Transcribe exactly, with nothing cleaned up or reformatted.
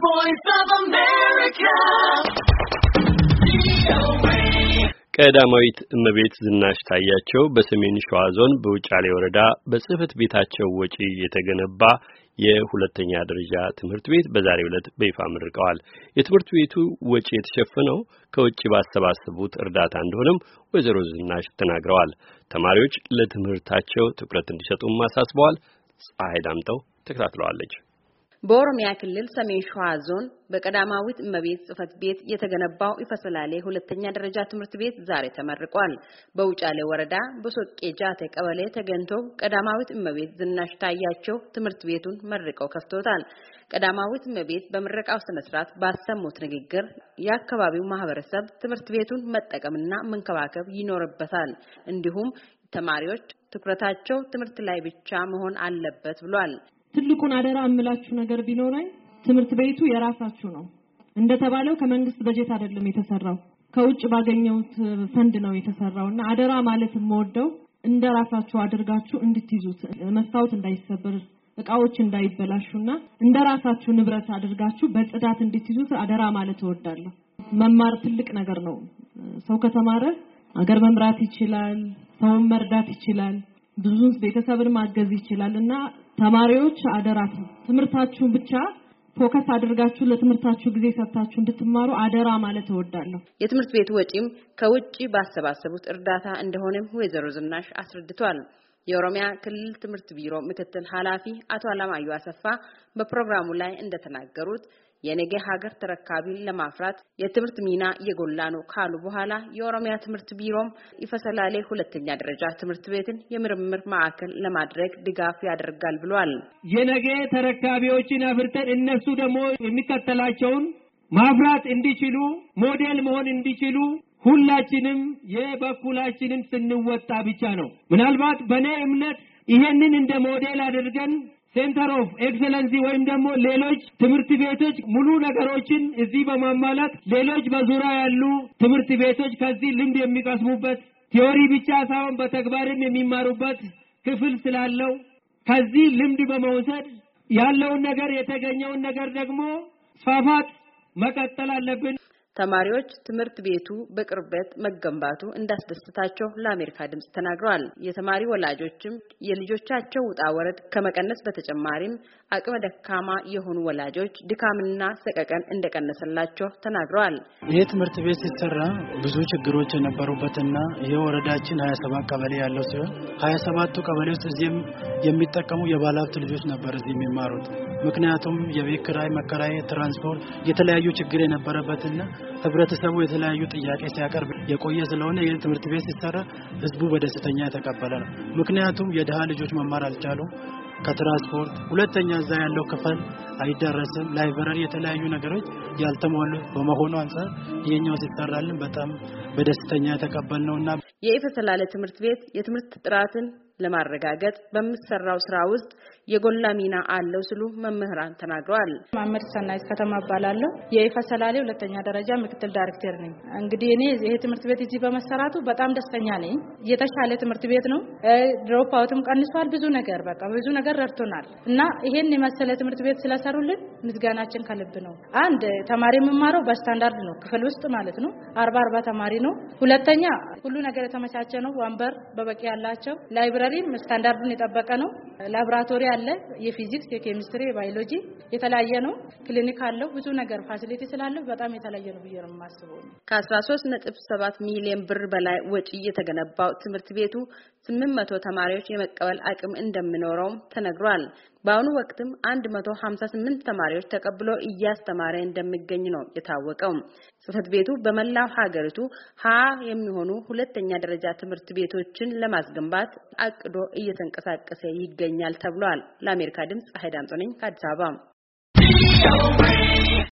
voice of America. ቀዳማዊት እመቤት ዝናሽ ታያቸው በሰሜን ሸዋ ዞን በውጫሌ ወረዳ በጽህፈት ቤታቸው ወጪ የተገነባ የሁለተኛ ደረጃ ትምህርት ቤት በዛሬው ዕለት በይፋ መርቀዋል። የትምህርት ቤቱ ወጪ የተሸፈነው ከውጪ ባሰባሰቡት እርዳታ እንደሆነም ወይዘሮ ዝናሽ ተናግረዋል። ተማሪዎች ለትምህርታቸው ትኩረት እንዲሰጡም አሳስበዋል። ፀሐይ ዳምጠው ተከታትለዋለች። በኦሮሚያ ክልል ሰሜን ሸዋ ዞን በቀዳማዊት እመቤት ጽህፈት ቤት የተገነባው ኢፈሰላሌ ሁለተኛ ደረጃ ትምህርት ቤት ዛሬ ተመርቋል። በውጫሌ ወረዳ በሶቄ ጃቴ ቀበሌ ተገኝተው ቀዳማዊት እመቤት ዝናሽ ታያቸው ትምህርት ቤቱን መርቀው ከፍተውታል። ቀዳማዊት እመቤት በምረቃው ስነ ስርዓት ባሰሙት ንግግር የአካባቢው ማህበረሰብ ትምህርት ቤቱን መጠቀምና መንከባከብ ይኖርበታል፣ እንዲሁም ተማሪዎች ትኩረታቸው ትምህርት ላይ ብቻ መሆን አለበት ብሏል። ትልቁን አደራ እምላችሁ ነገር ቢኖርኝ ትምህርት ቤቱ የራሳችሁ ነው። እንደተባለው ከመንግስት በጀት አይደለም የተሰራው፣ ከውጭ ባገኘውት ፈንድ ነው የተሰራውና አደራ ማለት የምወደው እንደራሳችሁ አድርጋችሁ እንድትይዙት፣ መስታወት እንዳይሰበር፣ እቃዎች እንዳይበላሹና እንደራሳችሁ ንብረት አድርጋችሁ በጽዳት እንድትይዙት አደራ ማለት እወዳለሁ። መማር ትልቅ ነገር ነው። ሰው ከተማረ አገር መምራት ይችላል፣ ሰውን መርዳት ይችላል፣ ብዙ ቤተሰብን ማገዝ ይችላልና ተማሪዎች አደራ ትምህርታችሁን ብቻ ፎከስ አድርጋችሁ ለትምህርታችሁ ጊዜ ሰጣችሁ እንድትማሩ አደራ ማለት እወዳለሁ። የትምህርት ቤቱ ወጪም ከውጪ ባሰባሰቡት እርዳታ እንደሆነም ወይዘሮ ዝናሽ አስረድቷል። የኦሮሚያ ክልል ትምህርት ቢሮ ምክትል ኃላፊ አቶ አለማዩ አሰፋ በፕሮግራሙ ላይ እንደተናገሩት የነገ ሀገር ተረካቢን ለማፍራት የትምህርት ሚና የጎላ ነው ካሉ በኋላ የኦሮሚያ ትምህርት ቢሮም ኢፈሰላሌ ሁለተኛ ደረጃ ትምህርት ቤትን የምርምር ማዕከል ለማድረግ ድጋፍ ያደርጋል ብሏል። የነገ ተረካቢዎችን አፍርተን እነሱ ደግሞ የሚከተላቸውን ማፍራት እንዲችሉ ሞዴል መሆን እንዲችሉ ሁላችንም የበኩላችንን ስንወጣ ብቻ ነው። ምናልባት በኔ እምነት ይሄንን እንደ ሞዴል አድርገን ሴንተር ኦፍ ኤክሰለንሲ ወይም ደግሞ ሌሎች ትምህርት ቤቶች ሙሉ ነገሮችን እዚህ በማሟላት ሌሎች በዙሪያ ያሉ ትምህርት ቤቶች ከዚህ ልምድ የሚቀስሙበት ቲዮሪ ብቻ ሳይሆን በተግባርም የሚማሩበት ክፍል ስላለው ከዚህ ልምድ በመውሰድ ያለውን ነገር የተገኘውን ነገር ደግሞ ስፋፋት መቀጠል አለብን። ተማሪዎች ትምህርት ቤቱ በቅርበት መገንባቱ እንዳስደስታቸው ለአሜሪካ ድምጽ ተናግረዋል። የተማሪ ወላጆችም የልጆቻቸው ውጣ ወረድ ከመቀነስ በተጨማሪም አቅመ ደካማ የሆኑ ወላጆች ድካምና ሰቀቀን እንደቀነሰላቸው ተናግረዋል። ይህ ትምህርት ቤት ሲሰራ ብዙ ችግሮች የነበሩበትና የወረዳችን ሀያ ሰባት ቀበሌ ያለው ሲሆን ሀያ ሰባቱ ቀበሌ ውስጥ እዚህም የሚጠቀሙ የባለሀብት ልጆች ነበር እዚህ የሚማሩት። ምክንያቱም የቤት ኪራይ፣ መከራይ፣ ትራንስፖርት የተለያዩ ችግር የነበረበትና ህብረተሰቡ የተለያዩ ጥያቄ ሲያቀርብ የቆየ ስለሆነ ይህ ትምህርት ቤት ሲሰራ ህዝቡ በደስተኛ የተቀበለ ነው። ምክንያቱም የደሃ ልጆች መማር አልቻሉም። ከትራንስፖርት ሁለተኛ እዛ ያለው ክፍል አይደረስም። ላይብረሪ የተለያዩ ነገሮች ያልተሟሉ በመሆኑ አንፃር የኛው ሲሰራልን በጣም በደስተኛ የተቀበልነውና የኢፈሰላሌ ትምህርት ቤት የትምህርት ጥራትን ለማረጋገጥ በሚሰራው ስራ ውስጥ የጎላ ሚና አለው ሲሉ መምህራን ተናግረዋል። ማመድ ሰናይት ከተማ ባላለው የኢፈሰላሌ ሁለተኛ ደረጃ ምክትል ዳይሬክተር ነኝ። እንግዲህ እኔ ይሄ ትምህርት ቤት እዚህ በመሰራቱ በጣም ደስተኛ ነኝ። የተሻለ ትምህርት ቤት ነው። ድሮፕ አውትም ቀንሷል። ብዙ ነገር በቃ ብዙ ነገር ረድቶናል እና ይሄን የመሰለ ትምህርት ቤት ስለሰሩልን ምስጋናችን ከልብ ነው። አንድ ተማሪ የሚማረው በስታንዳርድ ነው፣ ክፍል ውስጥ ማለት ነው። አርባ አርባ ተማሪ ነው። ሁለተኛ ሁሉ ነገር የተመቻቸ ነው። ወንበር በበቂ ያላቸው፣ ላይብረሪ ስታንዳርዱን የጠበቀ ነው። ላብራቶሪ አለ፣ የፊዚክስ፣ የኬሚስትሪ፣ የባዮሎጂ የተለያየ ነው። ክሊኒክ አለው። ብዙ ነገር ፋሲሊቲ ስላለው በጣም የተለያየ ነው ብዬ ነው የማስበው። ከአስራ ሶስት ነጥብ ሰባት ሚሊዮን ብር በላይ ወጪ የተገነባው ትምህርት ቤቱ ስምንት መቶ ተማሪዎች የመቀበል አቅም እንደሚኖረው ተነግሯል። በአሁኑ ወቅትም አንድ መቶ ሀምሳ ስምንት ተማሪዎች ተቀብሎ እያስተማረ እንደሚገኝ ነው የታወቀው። ጽህፈት ቤቱ በመላው ሀገሪቱ ሀያ የሚሆኑ ሁለተኛ ደረጃ ትምህርት ቤቶችን ለማስገንባት አቅዶ እየተንቀሳቀሰ ይገኛል ተብሏል። ለአሜሪካ ድምጽ ፀሐይ ዳምጦ ነኝ ከአዲስ አበባ።